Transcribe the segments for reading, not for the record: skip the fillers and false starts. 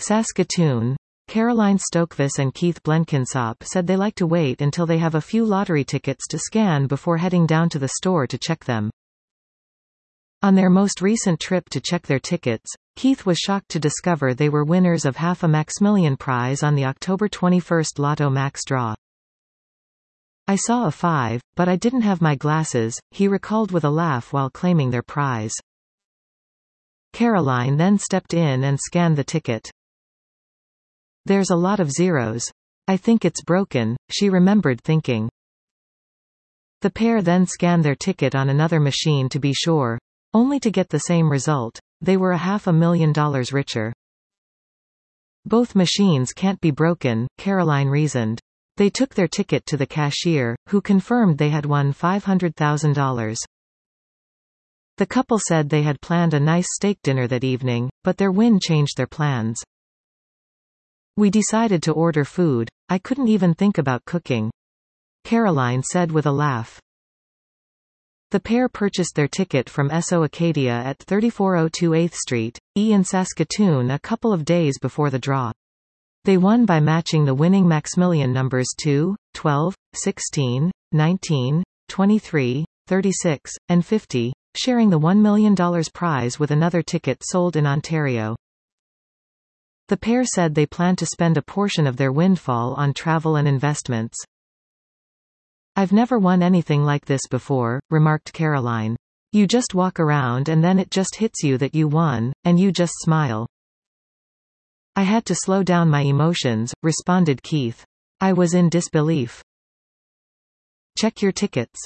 Saskatoon. Caroline Stokvis and Keith Blenkinsop said they like to wait until they have a few lottery tickets to scan before heading down to the store to check them. On their most recent trip to check their tickets, Keith was shocked to discover they were winners of half a Maximilian prize on the October 21 Lotto Max draw. I saw a 5, but I didn't have my glasses, he recalled with a laugh while claiming their prize. Caroline then stepped in and scanned the ticket. There's a lot of zeros. I think it's broken, she remembered thinking. The pair then scanned their ticket on another machine to be sure, only to get the same result. They were $500,000 richer. Both machines can't be broken, Caroline reasoned. They took their ticket to the cashier, who confirmed they had won $500,000. The couple said they had planned a nice steak dinner that evening, but their win changed their plans. We decided to order food. I couldn't even think about cooking, Caroline said with a laugh. The pair purchased their ticket from Esso Acadia at 3402 8th Street, in Saskatoon a couple of days before the draw. They won by matching the winning Maximilian numbers 2, 12, 16, 19, 23, 36, and 50, sharing the $1 million prize with another ticket sold in Ontario. The pair said they plan to spend a portion of their windfall on travel and investments. I've never won anything like this before, remarked Caroline. You just walk around and then it just hits you that you won, and you just smile. I had to slow down my emotions, responded Keith. I was in disbelief. Check your tickets.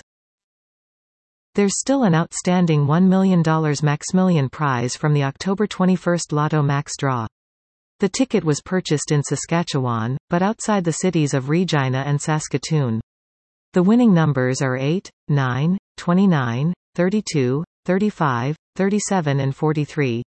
There's still an outstanding $1 million Maximilian prize from the October 21 Lotto Max draw. The ticket was purchased in Saskatchewan, but outside the cities of Regina and Saskatoon. The winning numbers are 8, 9, 29, 32, 35, 37 and 43.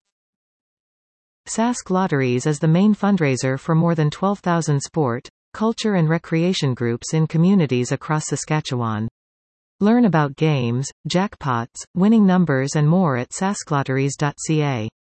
Sask Lotteries is the main fundraiser for more than 12,000 sport, culture and recreation groups in communities across Saskatchewan. Learn about games, jackpots, winning numbers and more at sasklotteries.ca.